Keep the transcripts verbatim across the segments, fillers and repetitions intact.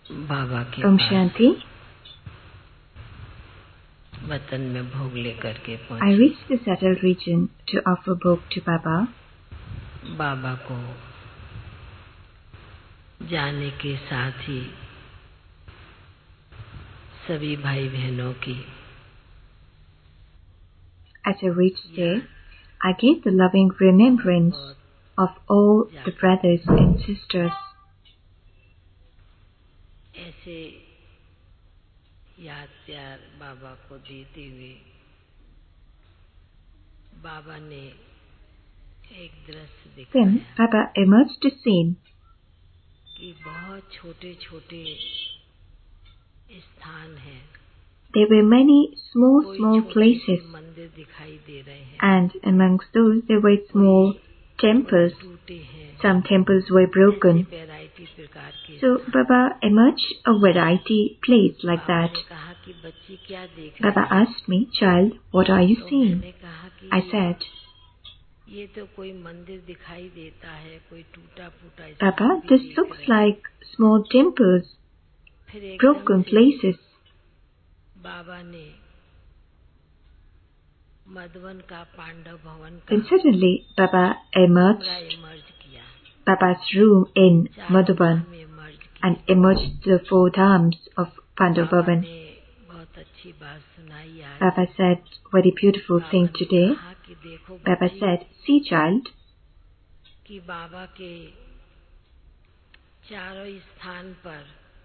बाबा के Om पास Shanti. वतन में भोग लेकर के I पहुंची। reached the settled region to offer bhog to Baba. बाबा को जाने के साथ ही सभी भाई बहनों की As I reached there, I gave the loving remembrance of all the brothers and sisters. ऐसे याद प्यार बाबा को देते हुए बाबा ने एक दृश्य Then दिखाया Baba emerged the scene. कि बहुत छोटे छोटे स्थान हैं, There were many small, कोई small छोटे places, से मंदिर दिखाई दे रहे हैं, and amongst those there were small temples. टूटे हैं, Some temples were broken. ऐसे वैरायटी प्रकार के। So Baba emerged a variety place like Baba that. ने कहा कि बच्ची क्या देख Baba रही है? asked me, "Child, what are you तो seeing?" मैंने कहा कि I said, ये तो कोई मंदिर दिखाई देता है, कोई टूटा फूटा "Baba, स्थान भी this देख looks रहे हैं। like small temples, फिर एकदम broken से places." बाबा ने मधुवन का पांडव भवन का Then suddenly Baba कमरा emerged, इमर्ज किया, Baba's room in चार Madhuban, धाम इमर्ज किए। and emerged the four dhams of Pandav Baba Bhavan. ने बहुत अच्छी बात सुनाई आज। Baba said very beautiful बाबा thing ने today. कहा कि देखो Baba बच्ची, said, "See, child, कि बाबा के चारों स्थान पर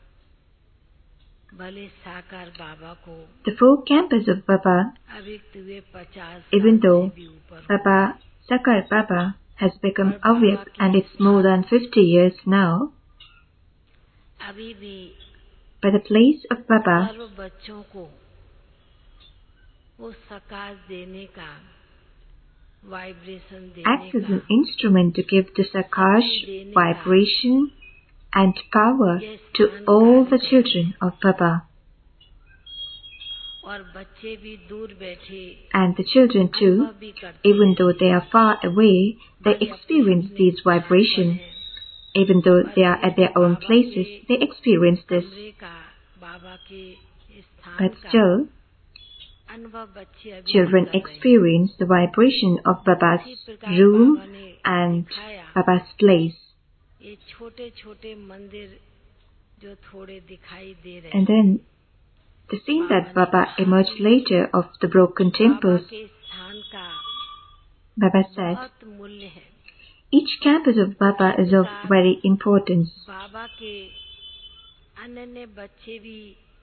भले साकार बाबा को the four campus of Baba, अव्यक्त हुए पचास even साल though से भी ऊपर हो, Baba Sakar Baba has become और बाबा Avyakt के and it's more than fifty years now, अभी भी but the place of Baba सर्व बच्चों को वो सकाश देने का, वाइब्रेशन देने acts as का, an instrument to give the Sakash vibration and power to all the children of Baba. और बच्चे भी दूर बैठे And the children too, अनुभव भी करते even हैं। though they are far away, they भले experience अपने these स्थान पर vibrations. हैं, Even though पर they are at their यदि own बाबा places, के they experience this. कमरे का, बाबा के स्थान But का still, अनुभव बच्चे अभी children भी कर रहे हैं। experience the vibration of Baba's इसी प्रकार room बाबा ने and दिखाया Baba's place. ये छोटे छोटे मंदिर जो थोड़े दिखाई दे रहे And हैं, then the scene that Baba emerged later of the broken Baba temples, के स्थान का Baba said, बहुत मूल्य है। each campus of Baba is of very importance. बाबा के अन्य बच्चे भी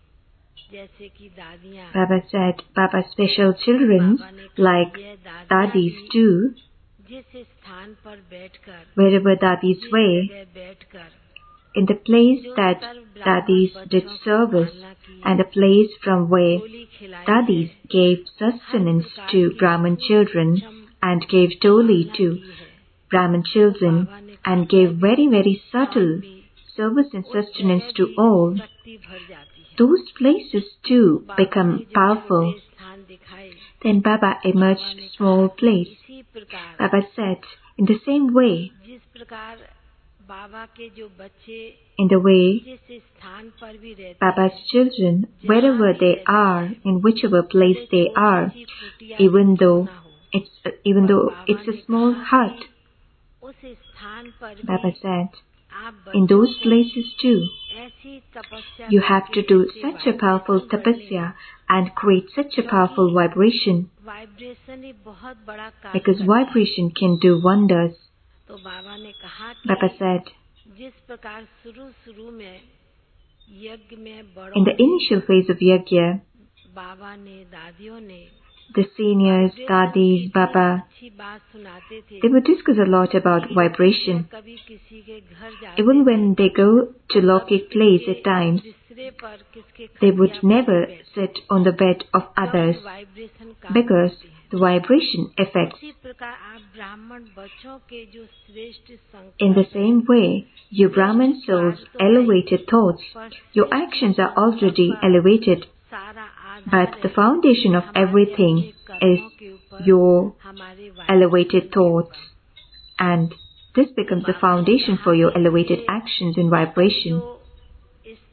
जैसे कि दादियाँ, Baba said, Baba's special children, बाबा ने कहा like यह दादियाँ dadis भी too, जिस स्थान पर बैठकर, wherever dadis जिस were, जगह बैठकर in the place जो that सर्व ब्राह्मण dadis did बच्चों की service, पालना की and the place from where टोली खिलाई dadis है, gave sustenance प्रकार to की Brahmin children सूक्ष्म and gave toli पालना to की है। Brahmin children बाबा ने and कहा gave मैं very, भी very स्थान subtle भी service and उस sustenance जगह to भी all, शक्ति भर जाती है। those places too Baba become ने जो powerful. छोटे स्थान दिखाए, Then Baba बाबा emerged ने small कहा कि place. इसी प्रकार Baba said, in the same way, जिस प्रकार बाबा के जो बच्चे in the way जिस स्थान पर भी रहते Baba's हैं, children, जहाँ wherever भी they रहते are, हैं, in whichever place भले they छोटी are, सी कुटिया even ही क्यों though ना हो, it's even पर though बाबा it's ने a small कहा hut, कि उस स्थान पर Baba भी said, आप in बच्चों those को places too, ऐसी तपस्या you have करके to do ऐसे such a powerful वाइब्रेशन बढ़ने, tapasya and create such a क्योंकि powerful vibration, वाइब्रेशन ही बहुत बड़ा कार्य because करता है। vibration can do wonders. तो बाबा ने कहा Baba कि said, जिस प्रकार शुरू शुरू में यज्ञ में in बड़ों the ने, initial phase of yajna, बाबा ने, दादियों ने the seniors, वाइब्रेशन की dadis, इतनी Baba, अच्छी बात सुनाते थे they would discuss a lot about कि vibration. कभी किसी के घर जाते Even थे, when they go to कभी Lokik place किसके at times, बिस्तरे पर, किसके they खटिया would पर नहीं never बैठते, sit on the bed of others क्योंकि वाइब्रेशन काम because करती है। the vibration affects. उसी प्रकार आप ब्राह्मण बच्चों के जो श्रेष्ठ In the संकल्प, same way, you Brahmin souls' elevated thoughts, your actions are already elevated, सारा but आधार the है foundation of हमारे everything अपने is कर्मों के ऊपर, your हमारे elevated वाइब्रेशन के thoughts, ऊपर। and this becomes the Baba ने foundation कहा for your कि elevated इससे actions and vibration. जो स्थान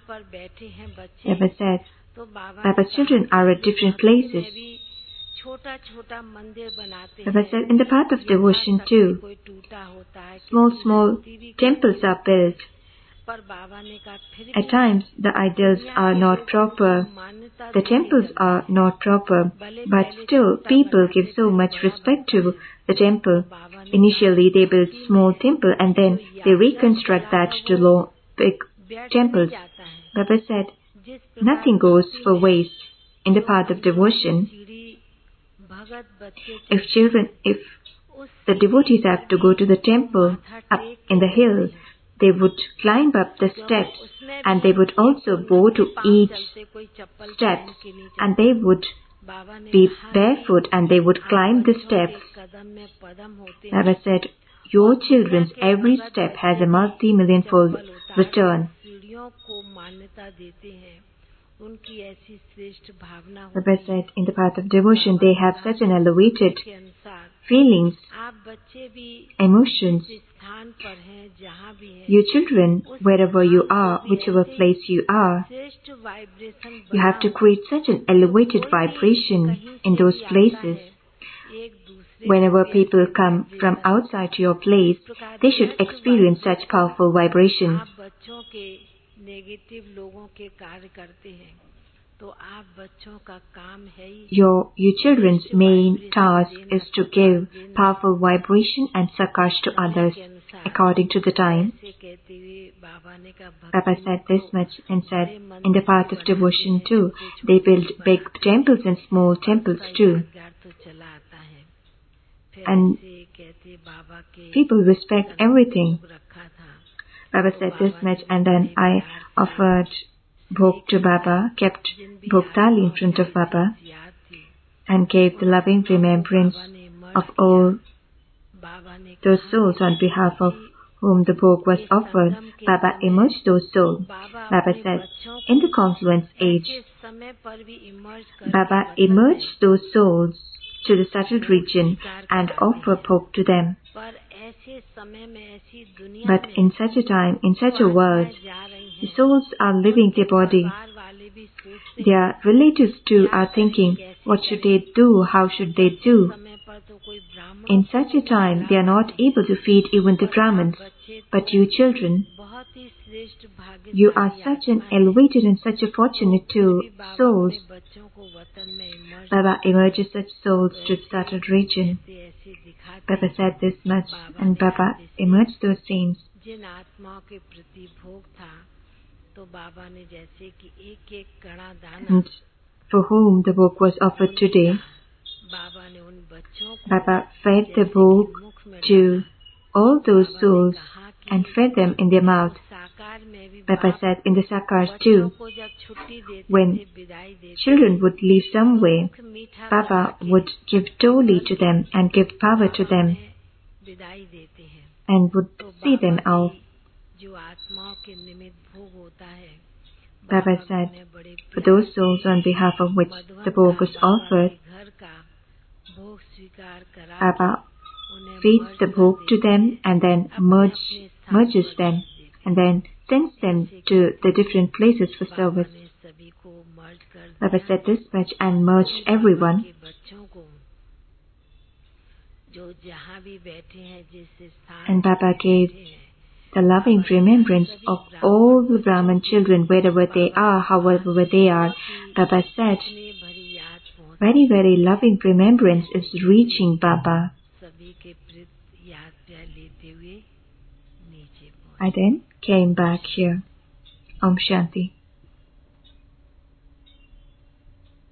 पर बैठे हैं बच्चे Baba said, तो बाबा Baba's children are at different places. छोटा छोटा मंदिर बनाते Baba हैं said, in the path of devotion too, कोई टूटा होता है small, small temples are built. पर बाबा ने कहा फिर At times, the idols are not proper, the temples are not proper, but still people give so much respect to the temple. Initially, they build small temple and then they reconstruct that to long, big temples. Baba said, nothing goes for waste. In the path of devotion, if children, if the devotees have to go to the temple up in the hill, they would climb up the steps and they would also bow to each step and they would be barefoot and they would climb the steps. Baba said, your children's every step has a multi-million-fold return. Baba said, in the path of devotion, they have such an elevated feelings, emotions. You children, wherever you are, whichever place you are, you have to create such an elevated vibration in those places. Whenever people come from outside your place, they should experience such powerful vibrations. Your, you children's main task is to give powerful vibration and sakash to others according to the time. Baba said this much and said, in the path of devotion too, they build big temples and small temples too. And people respect everything. Baba said this much and then I offered bhog to Baba, kept bhog thali in front of Baba and gave the loving remembrance of all those souls on behalf of whom the bhog was offered. Baba emerged those souls. Baba said, in the confluence age, Baba emerged those souls to the subtle region and offer bhog to them. But in such a time, in such a world, the souls are leaving their body. Their relatives too are thinking, what should they do? How should they do? In such a time, they are not able to feed even the Brahmins. But you children, you are such an elevated and such a fortunate two souls. Baba emerges such souls to the startled region. Baba said this much and Baba emerged those scenes. And for whom the bhog was offered today, Baba fed the bhog to all those souls and fed them in their mouth. Baba said in the Sakars too, when children would leave somewhere, Baba would give toli to them and give power to them and would see them out. Baba said, for those souls on behalf of which the bhog was offered, Baba feeds the bhog to them and then merge, merges them and then sends them to the different places for service. Baba said this much and merged everyone. And Baba gave the loving remembrance of all the Brahman children wherever they are, however they are. Baba said, very, very loving remembrance is reaching Baba. I then came back here. Om Shanti.